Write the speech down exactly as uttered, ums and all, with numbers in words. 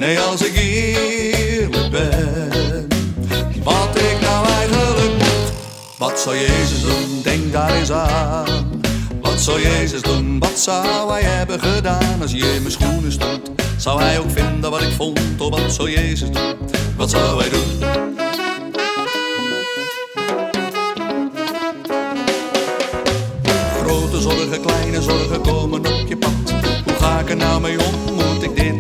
Nee, als ik eerlijk ben, wat ik nou eigenlijk moet. Wat zou Jezus doen? Denk daar eens aan. Wat zou Jezus doen? Wat zou hij hebben gedaan? Als hij in mijn schoenen stond, zou hij ook vinden wat ik vond? Oh, wat zou Jezus doen? Wat zou hij doen? Grote zorgen, kleine zorgen komen op je pad. Hoe ga ik er nou mee om? Moet ik dit